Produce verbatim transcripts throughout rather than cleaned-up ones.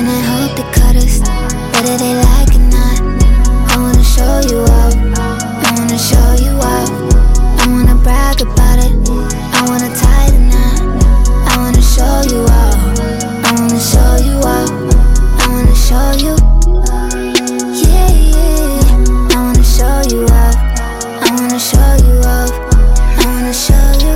Kissing and hope they cut us, whether they like it or not. I wanna show you up, I wanna show you up. I wanna brag about it, I wanna tie the knot. I wanna show you up, I wanna show you up. I wanna show you, yeah, yeah. I wanna show you up, I wanna show you up. I wanna show you,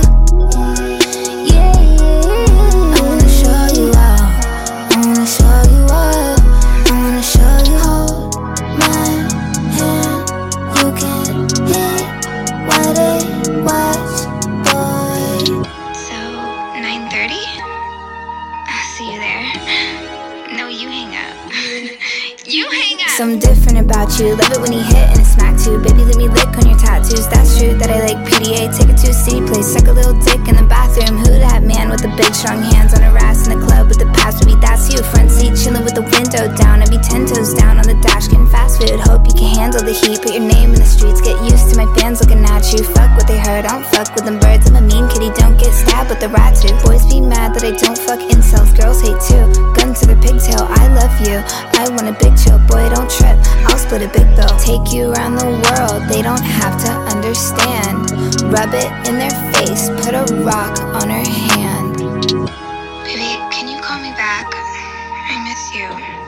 yeah, yeah. I wanna show you up, I wanna show you up. I wanna show you, hold my hand. You can hit what it was, boy. So, nine thirty? I'll see you there. No, you hang up. You hang up! Something different about you, love it when you hit and it smack too. Baby, let me lick on your tattoos, that's true that I like P D A. Take it to a city place, suck a little dick in the bathroom. Who that man with the big strong hands on her ass in the club with the past? Maybe that's you, front seat chilling with the window down. I'd be ten toes down on the dash getting fast food. Hope you can handle the heat, put your name in the streets. Get used to my fans looking at you. Fuck what they heard, I don't fuck with them birds. I'm a mean kitty, don't get stabbed with the rat too. Boys be mad that I don't fuck incels, girls hate too. Gun to the pigtail, I love you, I want a big chill. Boy, don't trip, I'll split a big bill. Take you around the world, they don't have to understand. Rub it in their face, put a rock on her hand. Baby, can you call me back? I miss you.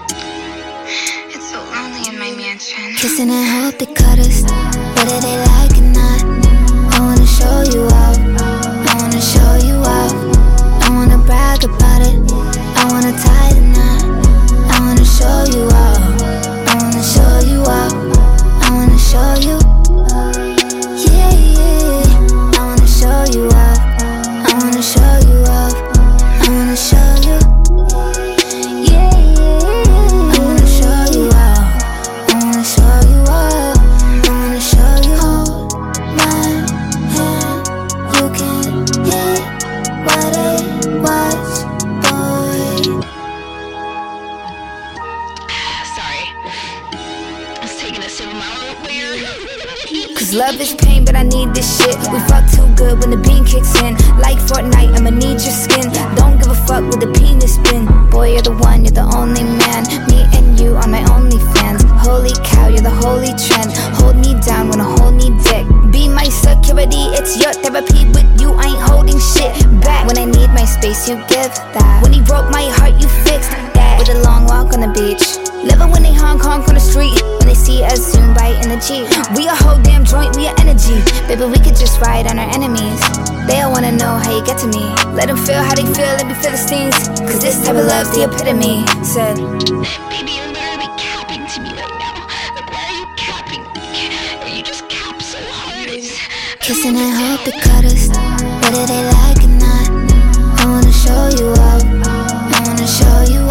It's so lonely in my mansion. Kissing and hope they cut us, whether they like it or not. I wanna show you up, I wanna show you up. I wanna brag about it, I wanna tie the knot. I wanna show you up, I wanna show you up. I wanna show you, yeah, yeah. I wanna show you up, I wanna show you up. I wanna show you, yeah, yeah. I wanna show you up, I wanna show you up. I wanna show you, hold my hand. You can hit what it was, boy. Sorry. I was taking a sip of my own beer. Cause love is pain, but I need this shit. We fuck too good when the bean kicks in. Like Fortnite, I'ma need your skin. Don't give a fuck with the penis spin. Boy, you're the one, you're the only man. Me and you on my OnlyFans. Holy cow, you're the holy trend. Hold me down when I hold me dick. Be my security, it's your therapy. With you, I ain't holding shit back. When I need my space, you give that. When he broke my heart, you fixed that. With a long walk on the beach. Living when they honk honk on the street. When they see us zoom by in the Jeep. We a whole damn joint, we a energy. Baby, we could just ride on our enemies. They all wanna know how you get to me. Let them feel how they feel, let me feel the stings. Cause this type of love's the epitome. Said, Baby, you're literally capping to me right now. Like, why are you capping? Or you just cap so hard. It's... kissing and hope they cut us, whether they like it or not. I wanna show you up, I wanna show you